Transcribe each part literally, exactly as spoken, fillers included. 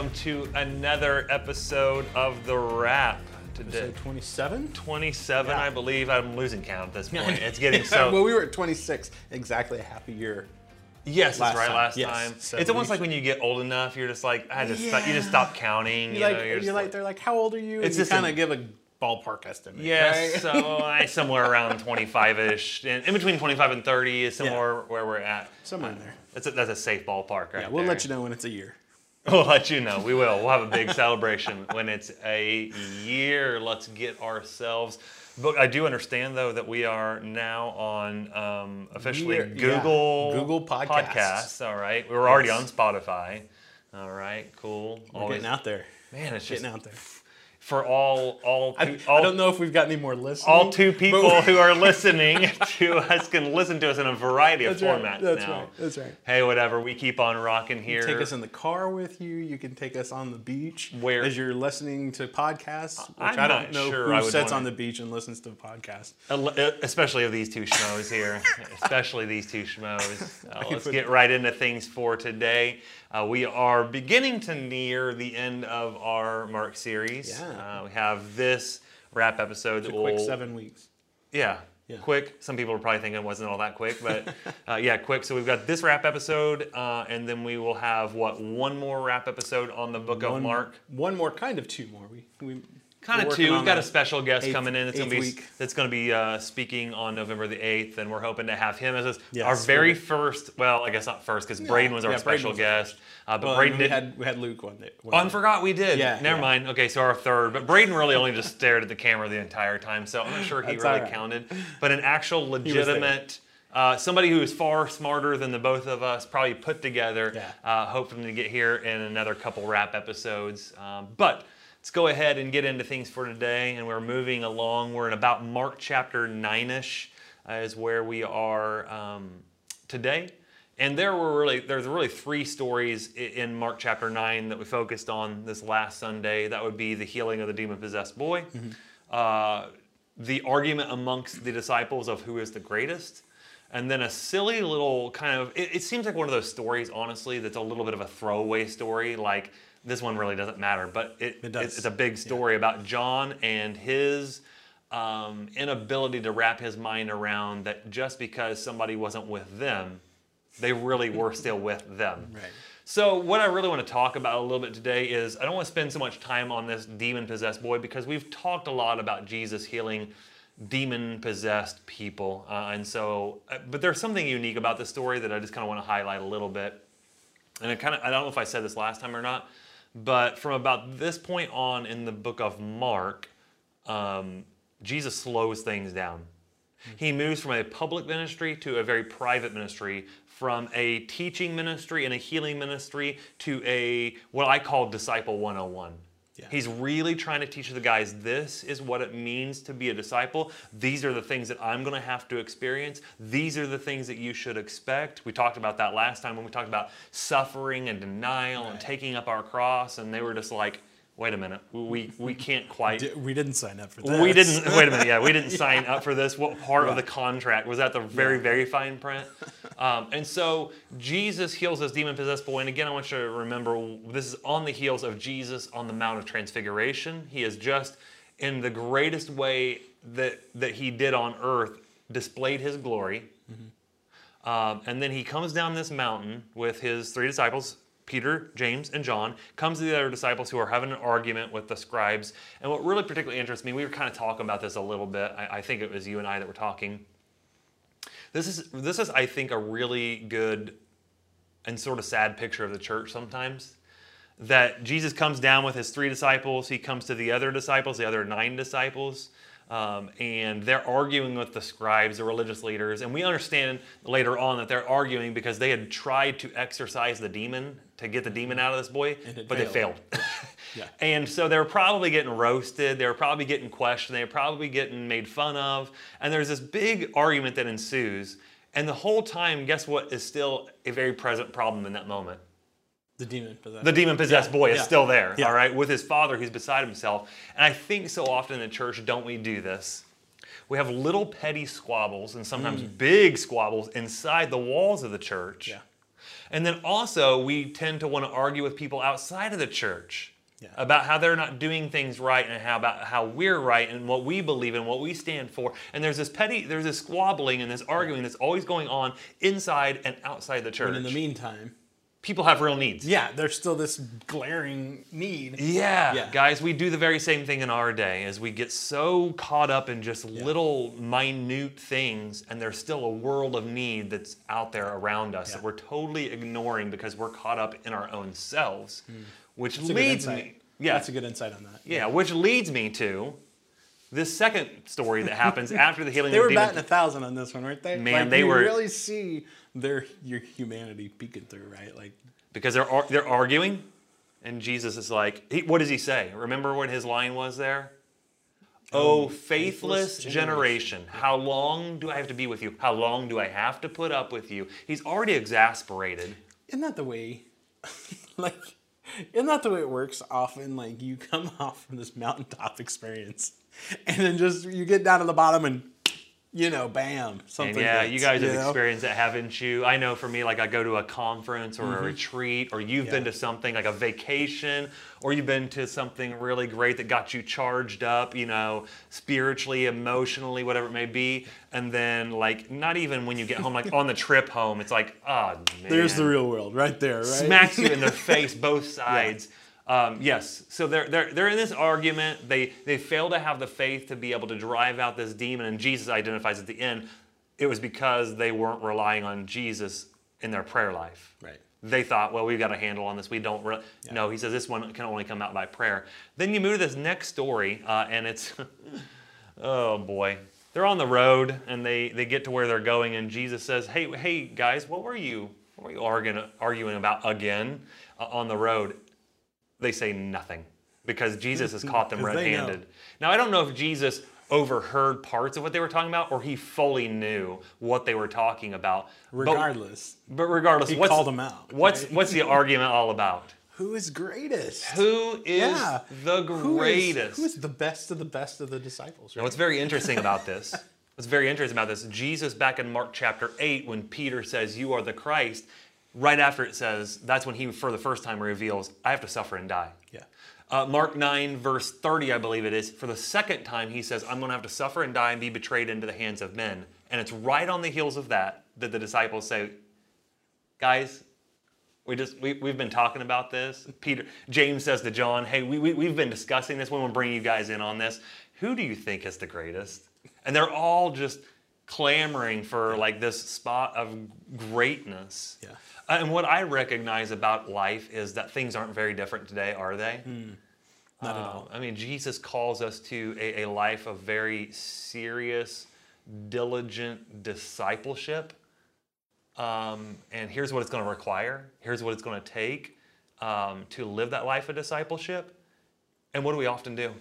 welcome to another episode of The Wrap. Today, Episode twenty-seven? twenty-seven, Yeah. I believe. I'm losing count at this point. It's getting so... Well, we were at twenty-six, exactly a half a year. Yes, that's last right, time. last Yes. time. So it's almost we like when you get old enough, you're just like, I just Yeah. you just stop counting. You're You like, know, you're just like, they're like, how old are you? And It's you just kind a- of give a ballpark estimate. Yes, right? so I somewhere around twenty-five-ish. In, in between twenty-five and thirty is somewhere where we're at. Somewhere in there. That's a, that's a safe ballpark right Yeah, we'll there. let you know when it's a year. We'll let you know. We will. We'll have a big celebration when it's a year. Let's get ourselves. But I do understand, though, that we are now on um, officially We are- Google yeah, Google Podcasts. Podcasts. All right, we were already Yes. on Spotify. All right, cool. We're Always, getting out there. man, it's just Getting out there. for all all I, pe- I all, don't know if we've got any more listeners. all two people who are listening to us can listen to us in a variety of That's right. formats That's now. right. That's right. Hey, whatever. We keep on rocking You here. can take us in the car with you. You can take us on the beach Where- as you're listening to podcasts. Which I'm I not don't know sure who I would sits wanna- on the beach and listens to a podcast. Especially of these two schmoes here. Especially these two schmoes. Uh, let's put- get right into things for today. Uh, we are beginning to near the end of our Mark series. Yeah. Uh, we have this wrap episode It's a that quick will... seven weeks. Yeah, Yeah. quick. Some people are probably thinking it wasn't all that quick, but uh, yeah, quick. So we've got this wrap episode, uh, and then we will have, what, one more wrap episode on the book of One- Mark? One more, kind of two more. We, we Kind we're of working two. We've on got a that. special guest eighth- coming in. That's going to be eighth week. that's going to be uh, speaking on November the eighth, and we're hoping to have him as us- Yes, our very we're- first. Well, I guess not first because Braden was our yeah, Braden special was the guest. Uh, but Well, Braden we did. had we had Luke one day. Oh, I forgot we did. Yeah, Never yeah. mind. Okay, so our third. But Braden really only just stared at the camera the entire time, so I'm not sure he That's really all right. counted. But an actual there. legitimate. Uh, somebody who is far smarter than the both of us, probably put together. Yeah. Uh, hoping to get here in another couple wrap episodes. Um, but let's go ahead and get into things for today. And we're moving along. We're in about Mark chapter nine-ish uh, is where we are um, today. And there were really there's really three stories i- in Mark chapter nine that we focused on this last Sunday. That would be the healing of the demon-possessed boy, uh, the argument amongst the disciples of who is the greatest, and then a silly little kind of, it, it seems like one of those stories, honestly, that's a little bit of a throwaway story. Like, this one really doesn't matter, but it, It does. it's, it's a big story about John and his um, inability to wrap his mind around that just because somebody wasn't with them, they really were still with them. Right. So what I really want to talk about a little bit today is I don't want to spend so much time on this demon-possessed boy because we've talked a lot about Jesus healing demon-possessed people. Uh, and so, uh, but there's something unique about this story that I just kind of want to highlight a little bit. And I kind of, I don't know if I said this last time or not, but from about this point on in the book of Mark, um, Jesus slows things down. He moves from a public ministry to a very private ministry, from a teaching ministry and a healing ministry to a what I call disciple one oh one. Yeah. He's really trying to teach the guys, this is what it means to be a disciple. These are the things that I'm going to have to experience. These are the things that you should expect. We talked about that last time when we talked about suffering and denial and Right. taking up our cross, and they were just like, wait a minute, we, we can't quite... Di- We didn't sign up for this. We didn't, wait a minute, yeah, we didn't sign up for this. What part of Right. the contract? Was that the very, very fine print? Um, and so Jesus heals this demon-possessed boy. And again, I want you to remember, this is on the heels of Jesus on the Mount of Transfiguration. He is just, in the greatest way that, that he did on earth, displayed his glory. Mm-hmm. Um, and then he comes down this mountain with his three disciples, Peter, James, and John, comes to the other disciples who are having an argument with the scribes. And what really particularly interests me, we were kind of talking about this a little bit. I, I think it was you and I that were talking. This is, this is, I think, a really good and sort of sad picture of the church sometimes. That Jesus comes down with his three disciples. He comes to the other disciples, the other nine disciples. Um, and they're arguing with the scribes, the religious leaders. And we understand later on that they're arguing because they had tried to exorcise the demon, to get the demon out of this boy, And it but they failed. failed. Yeah. And so they were probably getting roasted. They were probably getting questioned. They were probably getting made fun of. And there's this big argument that ensues. And the whole time, guess what is still a very present problem in that moment? The demon possessed. The demon-possessed Yeah, boy is yeah. still there, Yeah. all right, with his father who's beside himself. And I think so often in the church, don't we do this? We have little petty squabbles and sometimes big squabbles inside the walls of the church. Yeah. And then also, we tend to want to argue with people outside of the church Yeah. about how they're not doing things right and how about how we're right and what we believe in, what we stand for. And there's this petty, there's this squabbling and this arguing that's always going on inside and outside the church. And in the meantime, people have real needs. yeah, there's still this glaring need. Yeah. Yeah. Guys, we do the very same thing in our day as we get so caught up in just little minute things, and there's still a world of need that's out there around us Yeah. that we're totally ignoring because we're caught up in our own selves, which That's a good leads insight. me yeah, That's a good insight on that. yeah, which leads me to this second story that happens after the healing They of were demon. batting a thousand on this one, weren't they? Man, like, they you were- really see their your humanity peeking through, right? Like, Because they're ar- they're arguing, and Jesus is like, he, what does he say? Remember what his line was there? Oh, faithless, faithless generation. generation. How long do I have to be with you? How long do I have to put up with you? He's already exasperated. isn't that the way? like, isn't that the way it works? Often, like you come off from this mountaintop experience, and then just you get down to the bottom, and you know, bam, something. And yeah, hits, you guys have know? experienced that, haven't you? I know for me, like I go to a conference or Mm-hmm. a retreat, or you've Yeah. been to something like a vacation, or you've been to something really great that got you charged up, you know, spiritually, emotionally, whatever it may be. And then, like, not even when you get home, like on the trip home, it's like, oh, man. There's the real world right there, right? Smacks you in the face, both sides. Um, yes, so they're, they're, they're in this argument. They, they fail to have the faith to be able to drive out this demon, and Jesus identifies at the end, it was because they weren't relying on Jesus in their prayer life. Right. They thought, well, we've got a handle on this. We don't really. Yeah. No, he says this one can only come out by prayer. Then you move to this next story, uh, and it's, oh boy. They're on the road, and they, they get to where they're going, and Jesus says, hey, hey guys, what were you, what were you arguing, arguing about again uh, on the road? They say nothing because Jesus has caught them 'Cause they know. red-handed. Now, I don't know if Jesus overheard parts of what they were talking about or he fully knew what they were talking about. But- Regardless, But, regardless, he what's, called them out. what's, right? what's the argument all about? Who is greatest? Who is Yeah. the Who is- greatest? Who is the best of the best of the disciples? Now, Right? what's very interesting about this, what's very interesting about this, Jesus back in Mark chapter eight, when Peter says, you are the Christ, right after it says, that's when he for the first time reveals, I have to suffer and die. Yeah. Uh, Mark nine, verse thirty, I believe it is, for the second time he says, I'm going to have to suffer and die and be betrayed into the hands of men. And it's right on the heels of that that the disciples say, guys, we just, we, we've been talking about this. Peter, James says to John, hey, we, we, we've been discussing this. We want to bring you guys in on this. Who do you think is the greatest? And they're all just clamoring for like this spot of greatness. Yeah. And what I recognize about life is that things aren't very different today, are they? Not at Uh, all. I mean, Jesus calls us to a, a life of very serious, diligent discipleship. Um, and here's what it's going to require. Here's what it's going to take um, to live that life of discipleship. And what do we often do?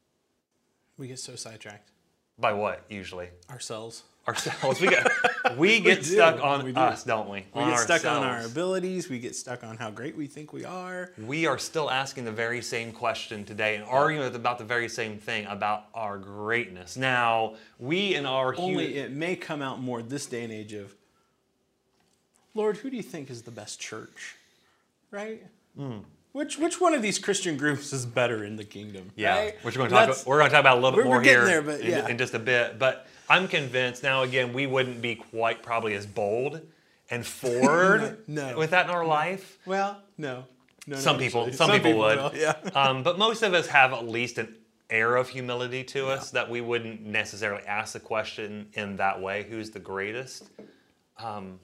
We get so sidetracked. By what, usually? Ourselves. Ourselves. We get, we get do. stuck on We do. us, don't we? We on get stuck on our ourselves. abilities. We get stuck on how great we think we are. We are still asking the very same question today and arguing about the very same thing about our greatness. Now, we in our Only human... it may come out more this day and age of, Lord, who do you think is the best church? Right? Hmm. Which which one of these Christian groups is better in the kingdom? Yeah, right? which we're going to talk That's- about, we're going to talk about a little bit we're- more we're getting here there, but in, yeah. in just a bit. But I'm convinced now. Again, we wouldn't be quite probably as bold and forward No, no. with that in our life. Well, no. no Some no, people, actually. some, people, would. will, yeah. um, but most of us have at least an air of humility to us that we wouldn't necessarily ask the question in that way. Who's the greatest? Um,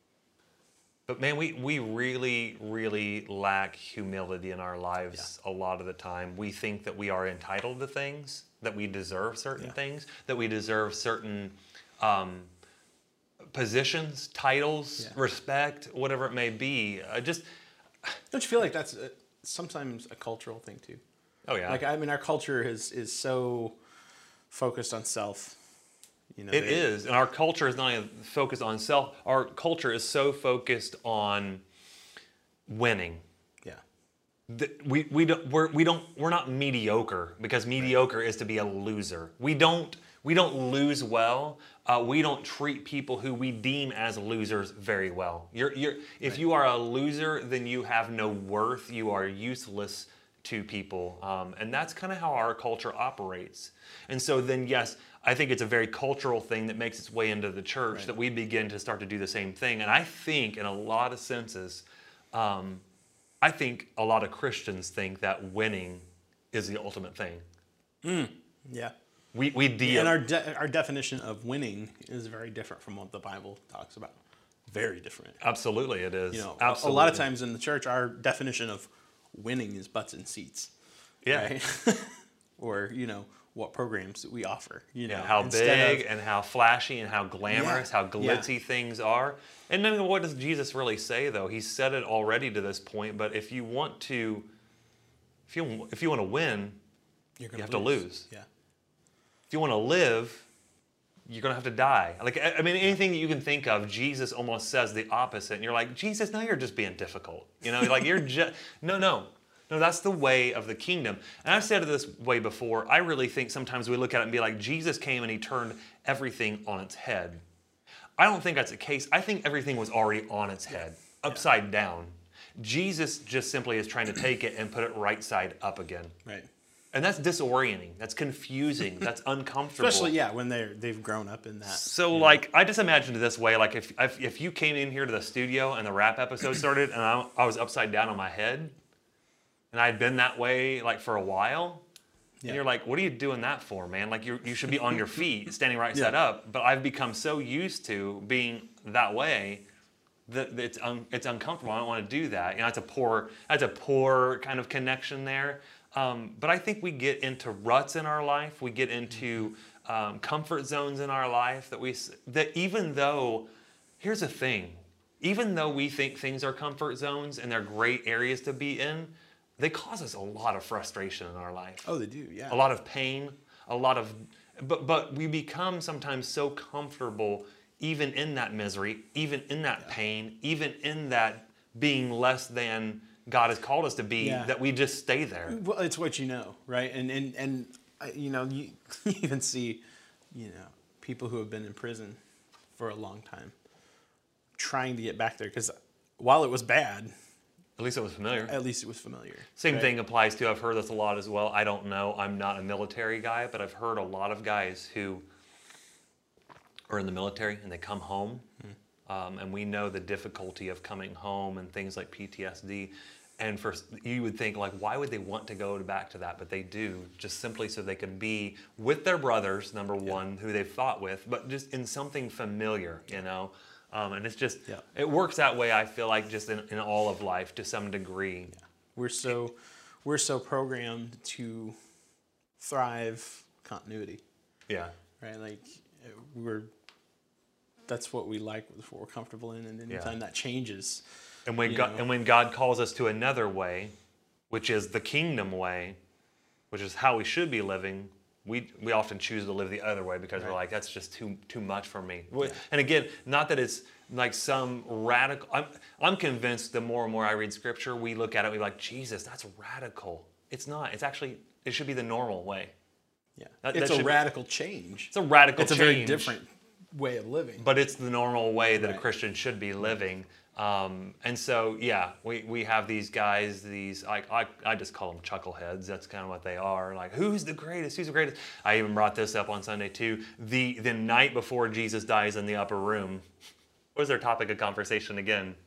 But man, we, we really, really lack humility in our lives a lot of the time. We think that we are entitled to things, that we deserve certain Yeah. things, that we deserve certain um, positions, titles, Yeah. respect, whatever it may be. Uh, just, Don't you feel like that's uh sometimes a cultural thing too? oh yeah. Like, I mean, our culture is is so focused on self. You know, It they- is, and our culture is not only focused on self. Our culture is so focused on winning. Yeah. Th- We we don't we're we don't we're not mediocre because mediocre is to be a loser. We don't We don't lose well. Uh, we don't treat people who we deem as losers very well. You're, you're, if right. you are a loser, then you have no worth. You are useless to people. Um, and that's kind of how our culture operates. And so then, yes, I think it's a very cultural thing that makes its way into the church, right. that we begin to start to do the same thing. And I think in a lot of senses, um, I think a lot of Christians think that winning is the ultimate thing. Mm, yeah. We we deal. And our de- our definition of winning is very different from what the Bible talks about. Very different. Absolutely, it is. You know, Absolutely. a lot of times in the church, our definition of winning is butts in seats. Yeah. Right? Or, you know, what programs that we offer. You know, yeah, how big of, and how flashy and how glamorous, yeah, how glitzy yeah. things are. And then what does Jesus really say, though? He said it already to this point, but if you want to, if you if you want to win, You're you have lose. to lose. Yeah. If you want to live, you're going to have to die. Like, I mean, anything that you can think of, Jesus almost says the opposite. And you're like, Jesus, no, you're just being difficult. You know, like you're just, no, no. No, that's the way of the kingdom. And I've said it this way before. I really think sometimes we look at it and be like, Jesus came and he turned everything on its head. I don't think that's the case. I think everything was already on its head, upside yeah. down. Jesus just simply is trying to take it and put it right side up again. Right. And that's disorienting. That's confusing. That's uncomfortable. Especially, yeah, when they're, they've grown up in that. So, you know. like, I just imagined it this way. Like, if, if if you came in here to the studio and the rap episode started and I, I was upside down on my head, and I'd been that way, like, for a while, yeah. and you're like, what are you doing that for, man? Like, you you should be on your feet, standing right side yeah. up. But I've become so used to being that way that it's un, it's uncomfortable. I don't want to do that. You know, that's a poor, that's a poor kind of connection there. Um, but I think we get into ruts in our life. We get into um, comfort zones in our life that we that even though, here's the thing, even though we think things are comfort zones and they're great areas to be in, they cause us a lot of frustration in our life. Oh, they do, yeah. A lot of pain, a lot of, but but we become sometimes so comfortable even in that misery, even in that yeah. pain, even in that being less than God has called us to be, yeah. that we just stay there. Well, it's what you know, right? And and and uh, you know, you, you even see, you know, people who have been in prison for a long time trying to get back there because while it was bad, at least it was familiar. At least it was familiar. Same right? thing applies to, I've heard this a lot as well. I don't know. I'm not a military guy, but I've heard a lot of guys who are in the military and they come home. Hmm. Um, and we know the difficulty of coming home and things like P T S D. And for you would think, like, why would they want to go back to that? But they do, just simply so they can be with their brothers, number yeah. one, who they've fought with, but just in something familiar, you know? Um, and it's just, yeah. it works that way, I feel like, just in, in all of life to some degree. Yeah. We're so, we're so programmed to thrive continuity. Yeah. Right? Like, we're, that's what we like, that's what we're comfortable in, and anytime yeah. that changes. And when God, and when God calls us to another way, which is the kingdom way, which is how we should be living, we we often choose to live the other way because right. we're like, that's just too too much for me. Yeah. And again, not that it's like some radical. I'm I'm convinced the more and more I read Scripture, we look at it, we're like, Jesus, that's radical. It's not. It's actually, it should be the normal way. Yeah, that, it's that a radical be, change. It's a radical. It's change. a very different way of living. But it's the normal way that right. a Christian should be living. Um, and so, yeah, we, we have these guys, these, I, I, I just call them chuckleheads. That's kind of what they are. Like, who's the greatest? Who's the greatest? I even brought this up on Sunday too. The, the night before Jesus dies in the upper room, what was their topic of conversation again?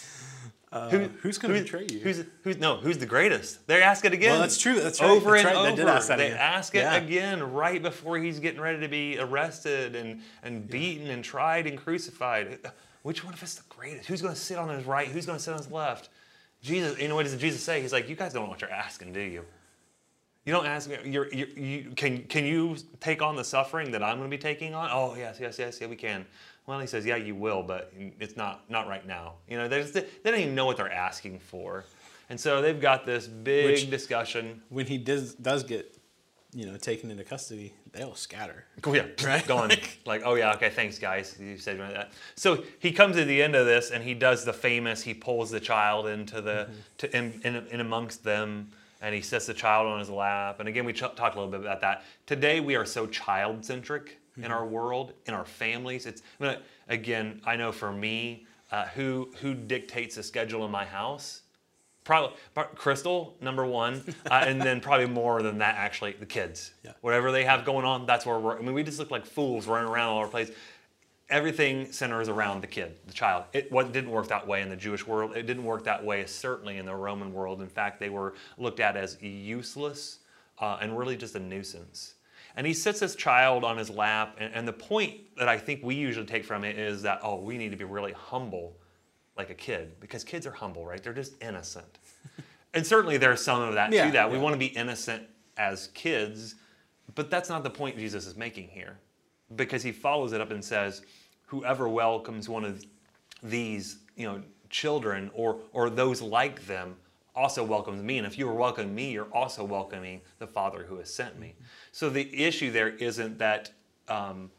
Uh, Who, who's going to betray you? Who's, who's, no, who's the greatest? They ask it again. Well, that's true. That's right. Over that's and right. over. They did ask that they again. ask it yeah. again right before he's getting ready to be arrested and, and beaten yeah. and tried and crucified. Which one of us is the greatest? Who's going to sit on his right? Who's going to sit on his left? Jesus, you know what does Jesus say? He's like, you guys don't know what you're asking, do you? You don't ask me. You're, you're, you can can you take on the suffering that I'm going to be taking on? Oh yes, yes, yes, yeah, we can. Well, he says, yeah, you will, but it's not not right now. You know, they just, they don't even know what they're asking for, and so they've got this big Which, discussion. When he does does get, you know, taken into custody, they'll scatter. Oh yeah, right? Gone. Like, oh yeah, okay, thanks guys. You said that. So he comes to the end of this, and he does the famous. He pulls the child into the mm-hmm. to in, in in amongst them, and he sets the child on his lap. And again, we ch- talked a little bit about that. Today, we are so child-centric mm-hmm. in our world, in our families. It's I mean, again, I know for me, uh, who who dictates the schedule in my house? Probably Crystal, number one, uh, and then probably more than that, actually, the kids. Yeah. Whatever they have going on, that's where we're. I mean, we just look like fools running around all over the place. Everything centers around the kid, the child. It what didn't work that way in the Jewish world. It didn't work that way, certainly in the Roman world. In fact, they were looked at as useless uh, and really just a nuisance. And he sits this child on his lap, and, and the point that I think we usually take from it is that, oh, we need to be really humble like a kid, because kids are humble, right? They're just innocent. And certainly there's some of that yeah, to that. Yeah. We want to be innocent as kids, but that's not the point Jesus is making here, because he follows it up and says, whoever welcomes one of these, you know, children or or those like them also welcomes me. And if you are welcoming me, you're also welcoming the Father who has sent me. So the issue there isn't that um,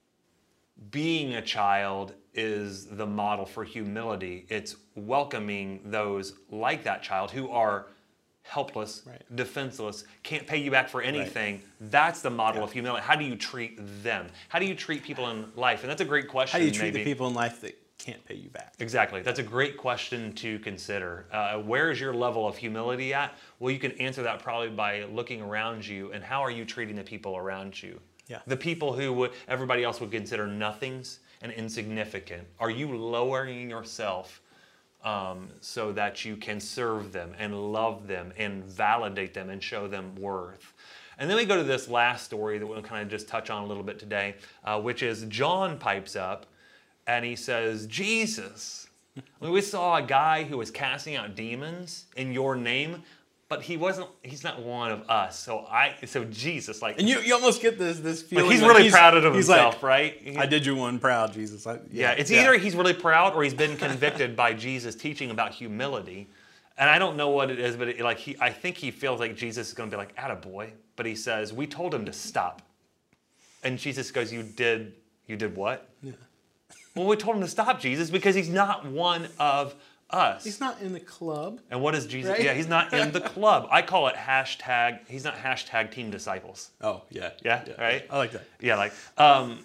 being a child is the model for humility. It's welcoming those like that child who are helpless, right. defenseless, can't pay you back for anything. Right. That's the model yeah. of humility. How do you treat them? How do you treat people in life? And that's a great question. How do you treat maybe. the people in life that can't pay you back? Exactly. That's a great question to consider. Uh, where is your level of humility at? Well, you can answer that probably by looking around you, and how are you treating the people around you? Yeah. The people who would, everybody else would consider nothings and insignificant. Are you lowering yourself um, so that you can serve them and love them and validate them and show them worth? And then we go to this last story that we'll kind of just touch on a little bit today, uh, which is John pipes up and he says, Jesus, we saw a guy who was casting out demons in your name, but he wasn't, he's not one of us. So I, so Jesus, like. And you, you almost get this, this feeling. Like he's like really he's, proud of he's himself, like, right? He, I did you one proud, Jesus. I, yeah, yeah, it's yeah. either he's really proud or he's been convicted by Jesus teaching about humility. And I don't know what it is, but it, like he, I think he feels like Jesus is going to be like, attaboy. But he says, we told him to stop. And Jesus goes, you did, you did what? Yeah. Well, we told him to stop, Jesus, because he's not one of us. He's not in the club. And what is Jesus? Right? Yeah, he's not in the club. I call it hashtag, he's not hashtag team disciples. Oh, yeah. Yeah, yeah right? I like that. Yeah, like, um,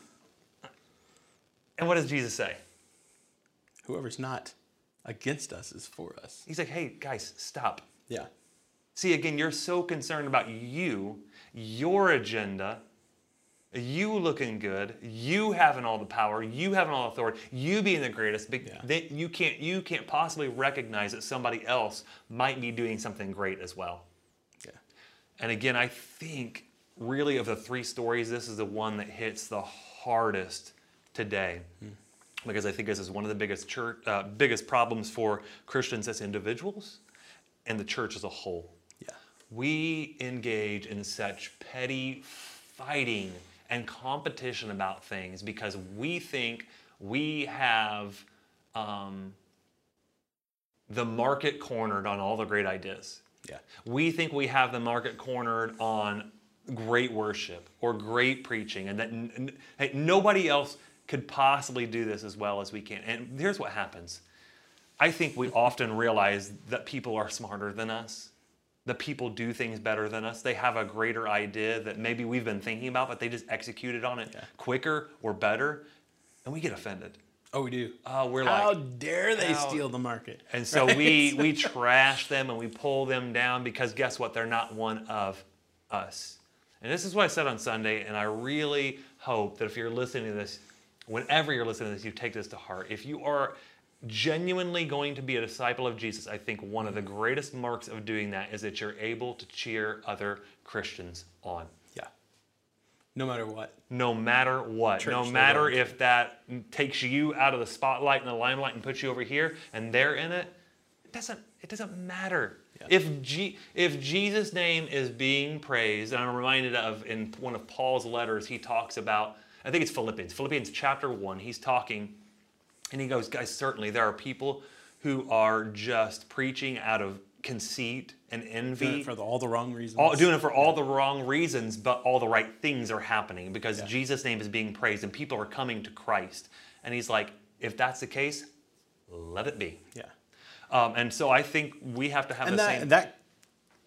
and what does Jesus say? Whoever's not against us is for us. He's like, hey, guys, stop. Yeah. See, again, you're so concerned about you, your agenda, you looking good, you having all the power, you having all the authority, you being the greatest. But yeah. they, you can't you can't possibly recognize that somebody else might be doing something great as well. Yeah. And again, I think really of the three stories, this is the one that hits the hardest today, hmm. because I think this is one of the biggest church, uh, biggest problems for Christians as individuals and the church as a whole. Yeah. We engage in such petty fighting and competition about things because we think we have um, the market cornered on all the great ideas. Yeah. We think we have the market cornered on great worship or great preaching, and that n- n- hey, nobody else could possibly do this as well as we can. And here's what happens. I think we often realize that people are smarter than us. The people do things better than us. They have a greater idea that maybe we've been thinking about, but they just executed on it yeah. quicker or better, and we get offended. Oh, we do. Uh, we're How like, dare they how? steal the market? And so right? we we trash them and we pull them down because guess what? They're not one of us. And this is what I said on Sunday, and I really hope that if you're listening to this, whenever you're listening to this, you take this to heart. If you are genuinely going to be a disciple of Jesus, I think one of the greatest marks of doing that is that you're able to cheer other Christians on. Yeah. No matter what. No matter what. Church, no matter if that takes you out of the spotlight and the limelight and puts you over here and they're in it. It doesn't, it doesn't matter. Yeah. If G, if Jesus' name is being praised, and I'm reminded of in one of Paul's letters, he talks about, I think it's Philippians, Philippians chapter one, he's talking, and he goes, guys, certainly there are people who are just preaching out of conceit and envy. Doing it for the, all the wrong reasons. All, doing it for all the wrong reasons, but all the right things are happening because yeah. Jesus' name is being praised and people are coming to Christ. And he's like, if that's the case, let it be. Yeah. Um, and so I think we have to have and the that, same... that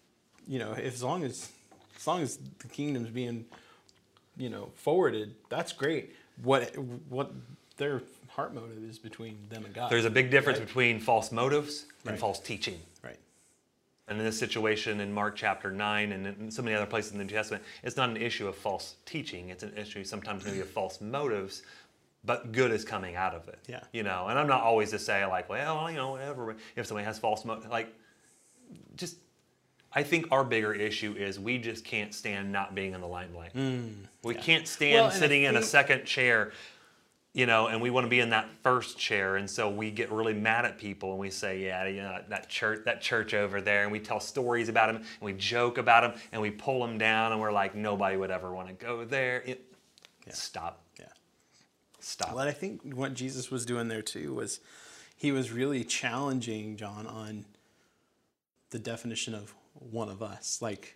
you know, if, as long as as long as the kingdom's being, you know, forwarded, that's great. What what their heart motive is between them and God. There's a big difference right? between false motives and Right. false teaching. Right. And in this situation in Mark chapter nine and in so many other places in the New Testament, it's not an issue of false teaching. It's an issue sometimes maybe of false motives, but good is coming out of it. Yeah. You know, and I'm not always to say like, well, you know, whatever. If somebody has false motive, like, just, I think our bigger issue is we just can't stand not being in the limelight. Mm, we yeah. can't stand Well, and I sitting in a think- second chair. You know, and we want to be in that first chair, and so we get really mad at people, and we say, "Yeah, you know, that church, that church over there," and we tell stories about them, and we joke about them, and we pull them down, and we're like, "Nobody would ever want to go there." It, Yeah. Stop. Yeah. Stop. Well, I think what Jesus was doing there too was he was really challenging John on the definition of one of us. Like,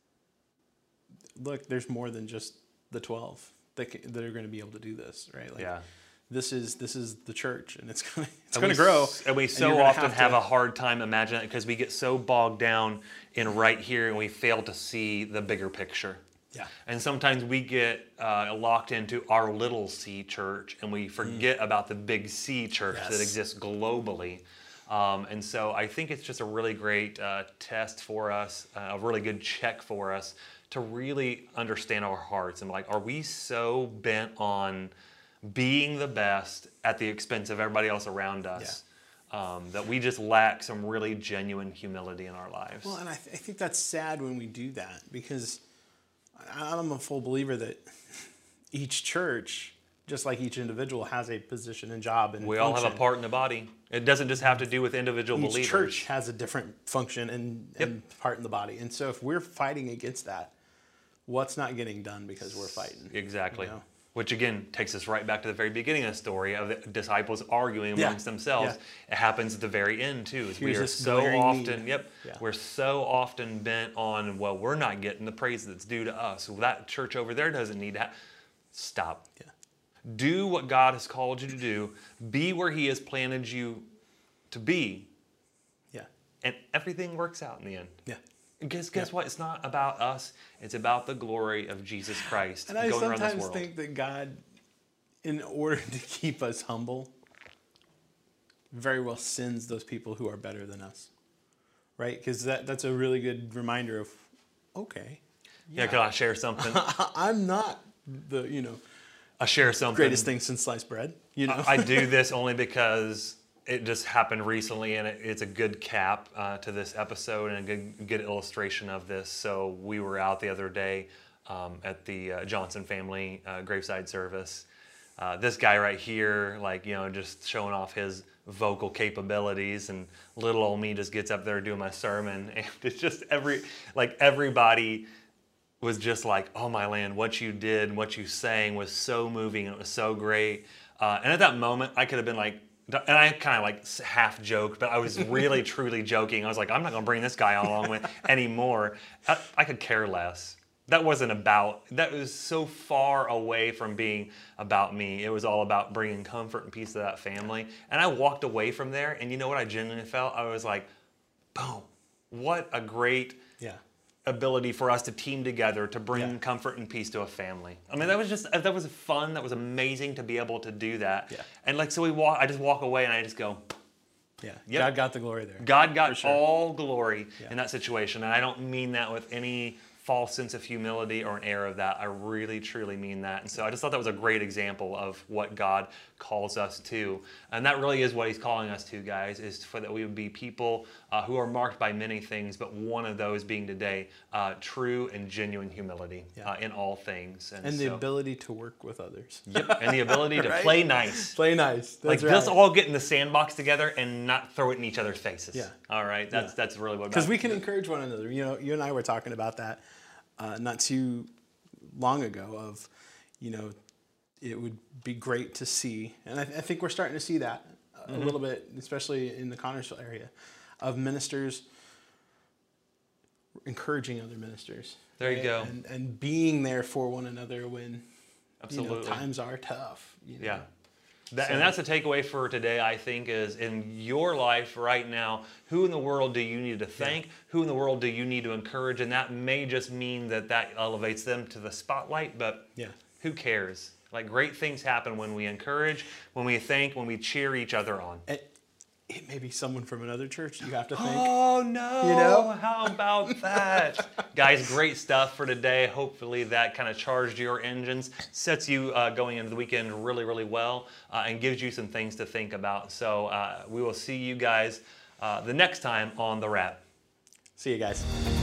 look, there's more than just the twelve that ca- that are going to be able to do this, right? Like, Yeah. This is this is the church, and it's going it's And going we to grow. s- And we so you're gonna often have have, to- a hard time imagining it because we get so bogged down in right here, and we fail to see the bigger picture. Yeah. And sometimes we get uh, locked into our little C church, and we forget about the big C church that Yes. exists globally. Um, and so I think it's just a really great uh, test for us, uh, a really good check for us to really understand our hearts and like, are we so bent on being the best at the expense of everybody else around us um, that we just lack some really genuine humility in our lives? Well, and I, th- I think that's sad when we do that because I- I'm a full believer that each church, just like each individual, has a position and job and we all have a function. part in the body. It doesn't just have to do with individual Each believers. church has a different function and, and part in the body. And so if we're fighting against that, what's not getting done because we're fighting? Exactly. You know? Which again takes us right back to the very beginning of the story of the disciples arguing Yeah. amongst themselves. Yeah. It happens at the very end too. Is we Here's are this so glaring often, need. yep, Yeah. we're so often bent on, well, we're not getting the praise that's due to us. Well, that church over there doesn't need to have. Stop. Yeah. Do what God has called you to do. Be where He has planted you to be, Yeah. and everything works out in the end. Yeah. And guess guess Yeah. what? It's not about us. It's about the glory of Jesus Christ And I going around this sometimes world. think that God, in order to keep us humble, very well sends those people who are better than us. Right? Because that, that's a really good reminder of, okay, yeah, can I share something? I'm not the, you know, I share something. greatest thing since sliced bread. You know? I do this only because it just happened recently, and it, it's a good cap uh, to this episode and a good good illustration of this. So we were out the other day um, at the uh, Johnson family uh, graveside service. Uh, this guy right here, like, you know, just showing off his vocal capabilities, and little old me just gets up there doing my sermon, and it's just every like everybody was just like, oh my land, what you did and what you sang was so moving and it was so great. Uh, and at that moment, I could have been like, and I kind of like half joked, but I was really truly joking. I was like, I'm not going to bring this guy along with anymore. I, I could care less. That wasn't about, that was so far away from being about me. It was all about bringing comfort and peace to that family. And I walked away from there, and you know what I genuinely felt? I was like, boom, what a great yeah. ability for us to team together to bring Yeah. comfort and peace to a family. I mean, that was just, that was fun. That was amazing to be able to do that. Yeah. And like, so we walk, I just walk away and I just go, Yeah. Yep. God got the glory there. God got For sure. all glory Yeah. in that situation. And I don't mean that with any false sense of humility or an air of that. I really, truly mean that. And so I just thought that was a great example of what God calls us to. And that really is what He's calling us to, guys, is for that we would be people uh, who are marked by many things, but one of those being today uh, true and genuine humility Yeah. uh, in all things. And the so- ability to work with others. Yep, and the ability to Right? play nice. Play nice. Like, That's just right. all get in the sandbox together and not throw it in each other's faces. Yeah. All right, that's Yeah. that's really what. Because we can encourage one another. You know, you and I were talking about that uh, not too long ago of, you know, it would be great to see, and I, th- I think we're starting to see that a Mm-hmm. little bit, especially in the Connersville area, of ministers encouraging other ministers. There you right? go. And, and being there for one another when, Absolutely. you know, times are tough. You know? Yeah. That, and that's the takeaway for today, I think, is in your life right now, who in the world do you need to thank? Yeah. Who in the world do you need to encourage? And that may just mean that that elevates them to the spotlight, but yeah. who cares? Like, great things happen when we encourage, when we thank, when we cheer each other on. It, it may be someone from another church you have to thank. Oh, no. You know? How about that? Guys, great stuff for today. Hopefully that kind of charged your engines, sets you uh, going into the weekend really, really well, uh, and gives you some things to think about. So uh, we will see you guys uh, the next time on The Wrap. See you guys.